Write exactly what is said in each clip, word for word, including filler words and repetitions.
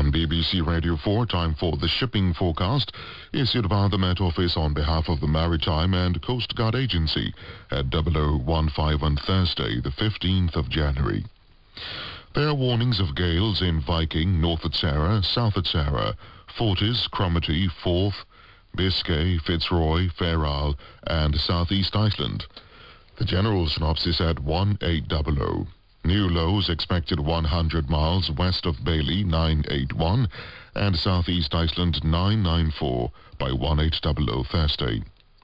On B B C Radio four, time for the shipping forecast, issued by the Met Office on behalf of the Maritime and Coast Guard Agency at double oh one five on Thursday, the fifteenth of January. There are warnings of gales in Viking, North at Sarah, South at Sarah, Fortis, Cromarty, Forth, Biscay, Fitzroy, Fair Isle, and Southeast Iceland. The general synopsis at one eight hundred. New lows expected one hundred miles west of Bailey, nine eighty-one, and Southeast Iceland, nine ninety-four by one eight hundred Thursday.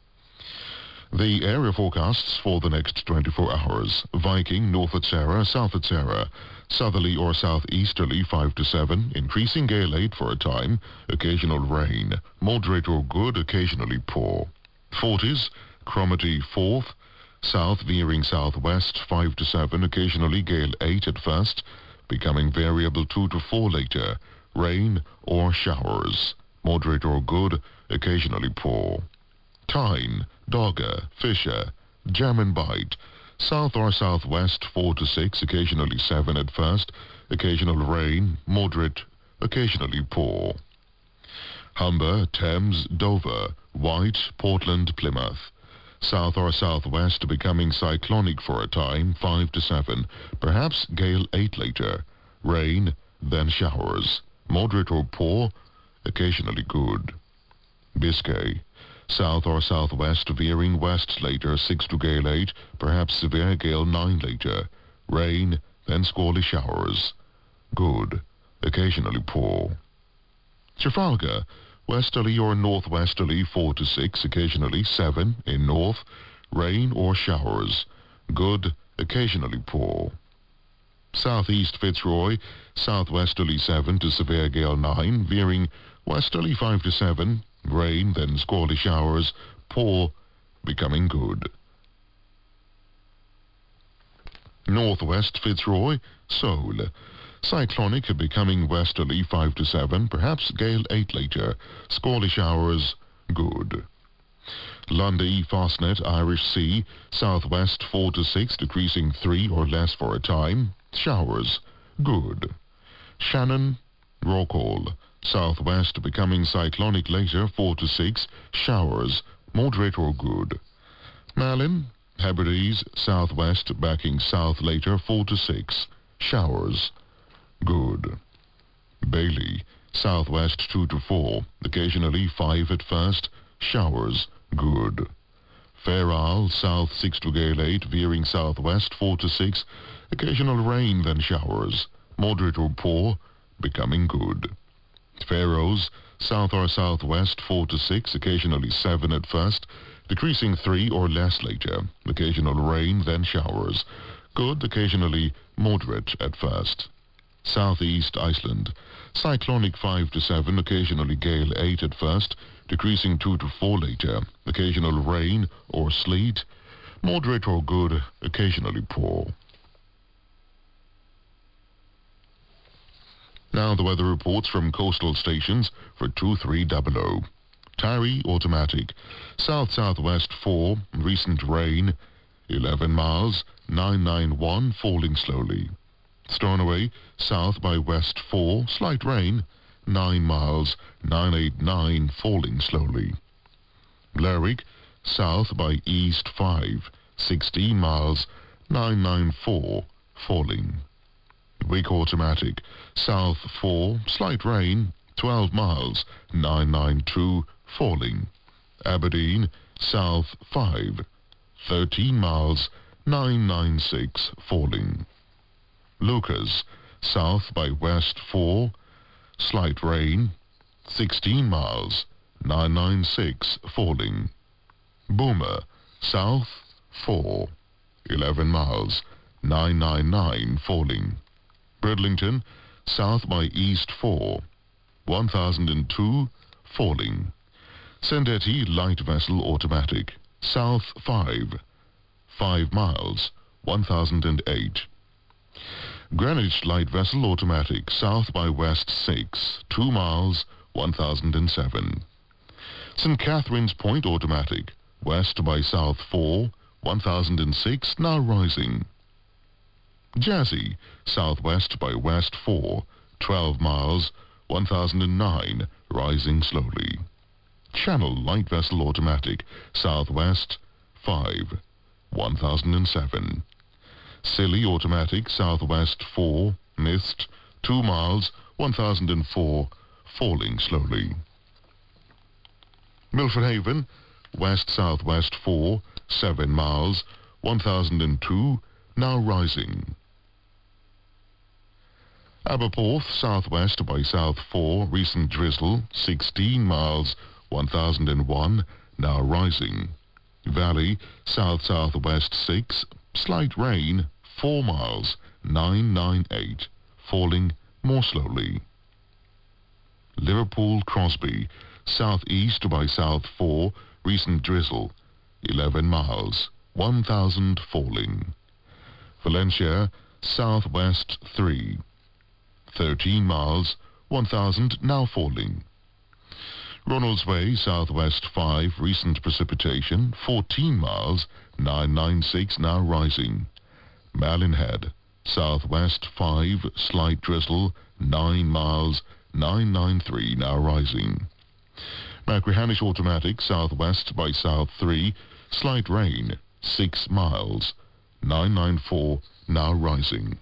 The area forecasts for the next twenty-four hours. Viking, north at Sarah, south at Sarah. Southerly or southeasterly, five to seven. Increasing gale eight for a time. Occasional rain. Moderate or good, occasionally poor. Forties, Cromarty, Forth. South veering southwest, five to seven. Occasionally gale eight at first. Becoming variable two to four later. Rain or showers. Moderate or good, occasionally poor. Tyne, Dogger, Fisher, Jam and Bite. South or southwest, four to six, occasionally seven at first. Occasional rain, moderate, occasionally poor. Humber, Thames, Dover, White, Portland, Plymouth. South or southwest, becoming cyclonic for a time, five to seven. Perhaps gale eight later. Rain, then showers. Moderate or poor, occasionally good. Biscay. South or southwest, veering west later, six to gale eight, perhaps severe gale nine later. Rain, then squally showers. Good, occasionally poor. Trafalgar, westerly or northwesterly, four to six, occasionally seven in north. Rain or showers. Good, occasionally poor. Southeast Fitzroy, southwesterly seven to severe gale nine, veering westerly five to seven. Rain, then squally showers, poor, becoming good. Northwest Fitzroy, Seoul. Cyclonic, becoming westerly five to seven, perhaps gale eight later. Squally showers, good. Lundy, Fastnet, Irish Sea, southwest four to six, decreasing three or less for a time. Showers, good. Shannon, Rockall. Southwest becoming cyclonic later, four to six, showers, moderate or good. Malin, Hebrides, southwest backing south later, four to six, showers, good. Bailey, southwest two to four, occasionally five at first, showers, good. Fair Isle, south six to gale eight, veering southwest four to six, occasional rain then showers, moderate or poor, becoming good. Faroes, south or southwest four to six, occasionally seven at first, decreasing three or less later. Occasional rain, then showers. Good, occasionally moderate at first. Southeast Iceland, cyclonic five to seven, occasionally gale eight at first, decreasing two to four later. Occasional rain or sleet. Moderate or good, occasionally poor. Now the weather reports from coastal stations for two three hundred. Tyree, automatic. South-southwest four, recent rain, eleven miles, nine ninety-one, falling slowly. Stornoway, south by west four, slight rain, nine miles, nine eighty-nine, falling slowly. Lerwick, south by east five, sixteen miles, nine ninety-four, falling. Wick, automatic. South four, slight rain, twelve miles, nine ninety-two, falling. Aberdeen, south five, thirteen miles, nine ninety-six, falling. Lucas, south by west four, slight rain, sixteen miles, nine ninety-six, falling. Boomer, south four, eleven miles, nine ninety-nine, falling. Bridlington, south by east four, one thousand two, falling. Sandettie, light vessel, automatic. South five, five miles, one thousand eight. Greenwich, light vessel, automatic. South by west six, two miles, one thousand seven. Saint Catherine's Point, automatic. West by south four, one thousand six, now rising. Jazzy, southwest by west four, twelve miles, one thousand nine, rising slowly. Channel light vessel automatic, southwest five, one thousand seven. Scilly automatic, southwest four, missed, two miles, one thousand four, falling slowly. Milford Haven, west-southwest four, seven miles, one thousand two, now rising. Aberporth, southwest by south four, recent drizzle, sixteen miles, one thousand one, now rising. Valley, south-southwest six, slight rain, four miles, nine ninety-eight, falling more slowly. Liverpool Crosby, southeast by south four, recent drizzle, eleven miles, one thousand falling. Valencia, southwest three, thirteen miles, one thousand now falling. Ronalds Way, southwest five, recent precipitation, fourteen miles, nine ninety-six now rising. Malin Head, southwest five, slight drizzle, nine miles, nine ninety-three now rising. Machrihanish automatic, southwest by south three, slight rain, six miles, nine ninety-four now rising.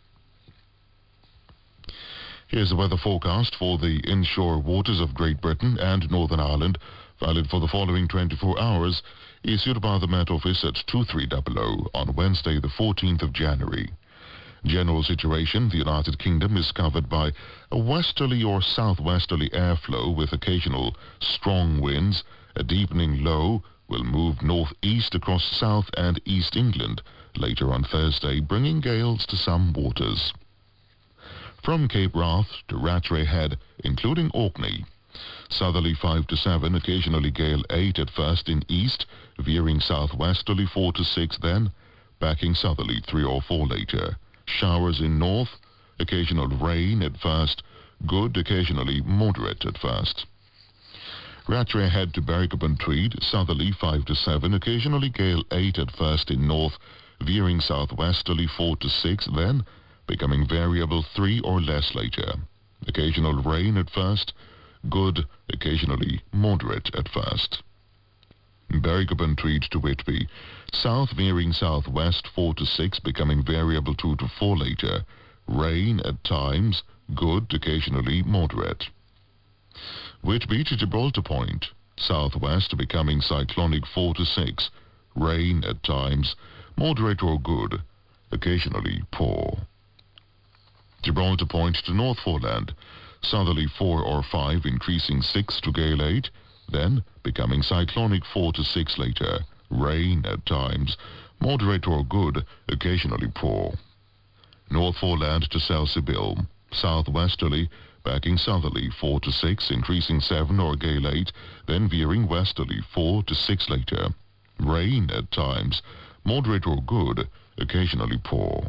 Here's the weather forecast for the inshore waters of Great Britain and Northern Ireland, valid for the following twenty-four hours, issued by the Met Office at two three hundred on Wednesday the fourteenth of January. General situation: the United Kingdom is covered by a westerly or southwesterly airflow with occasional strong winds. A deepening low will move northeast across South and East England later on Thursday, bringing gales to some waters. From Cape Wrath to Rattray Head, including Orkney, southerly five to seven, occasionally gale eight at first in east, veering southwesterly four to six then, backing southerly three or four later. Showers in north, occasional rain at first, good, occasionally moderate at first. Rattray Head to Berwick-upon-Tweed, southerly five to seven, occasionally gale eight at first in north, veering southwesterly four to six then, becoming variable three or less later. Occasional rain at first, good, occasionally moderate at first. Berwick-upon-Tweed to Whitby, south veering southwest four to six, becoming variable two to four later. Rain at times, good, occasionally moderate. Whitby to Gibraltar Point, southwest becoming cyclonic four to six. Rain at times, moderate or good, occasionally poor. Gibraltar Point to North Foreland, southerly four or five, increasing six to gale eight, then becoming cyclonic four to six later. Rain at times, moderate or good, occasionally poor. North Foreland to Selsey-Bill, southwesterly, backing southerly four to six, increasing seven or gale eight, then veering westerly four to six later. Rain at times, moderate or good, occasionally poor.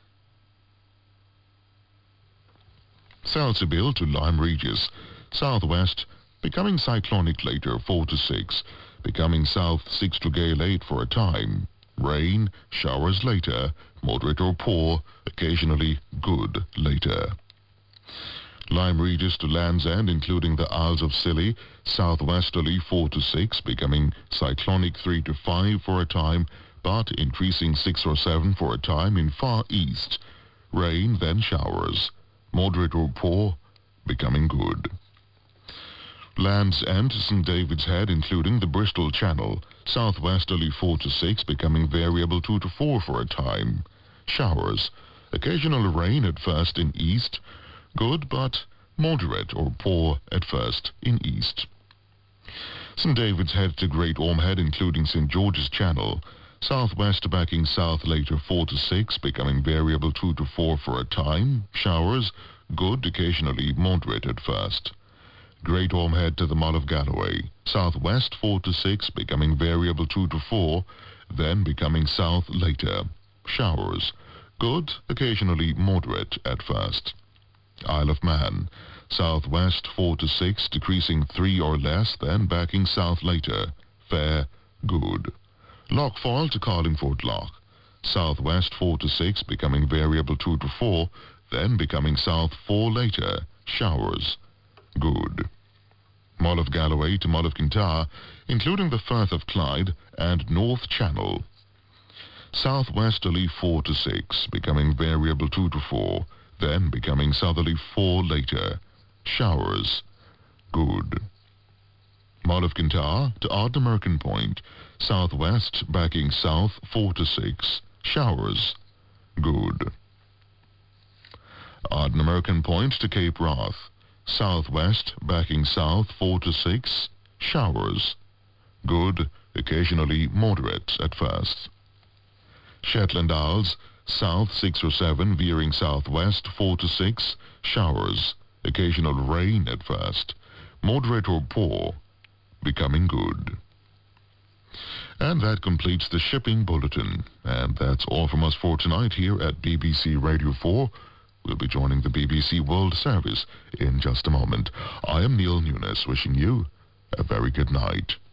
Selsey-Bill to Lyme Regis, southwest, becoming cyclonic later four to six, becoming south six to gale eight for a time. Rain, showers later, moderate or poor, occasionally good later. Lyme Regis to Land's End, including the Isles of Scilly, southwesterly four to six, becoming cyclonic three to five for a time, but increasing six or seven for a time in far east. Rain, then showers. Moderate or poor, becoming good. Land's End to Saint David's Head, including the Bristol Channel, southwesterly four to six, becoming variable two to four for a time. Showers. Occasional rain at first in east. Good, but moderate or poor at first in east. Saint David's Head to Great Orme Head, including Saint George's Channel, southwest backing south later four to six, becoming variable two to four for a time. Showers, good, occasionally moderate at first. Great Orme Head to the Mull of Galloway, southwest four to six, becoming variable two to four, then becoming south later. Showers, good, occasionally moderate at first. Isle of Man, southwest four to six, decreasing three or less, then backing south later. Fair, good. Loch Foyle to Carlingford Loch, southwest four to six, becoming variable two to four, then becoming south four later. Showers, good. Mull of Galloway to Mull of Kintyre, including the Firth of Clyde and North Channel. Southwesterly four to six, becoming variable two to four, then becoming southerly four later. Showers, good. Mull of Kintyre to Ardnamurchan Point, southwest backing south four to six. Showers, good. Ardnamurchan Point to Cape Wrath, southwest backing south four to six. Showers, good, occasionally moderate at first. Shetland Isles, south six or seven, veering southwest four to six. Showers, occasional rain at first. Moderate or poor, becoming good. And that completes the shipping bulletin. And that's all from us for tonight here at B B C Radio four. We'll be joining the B B C World Service in just a moment. I am Neil Nunes, wishing you a very good night.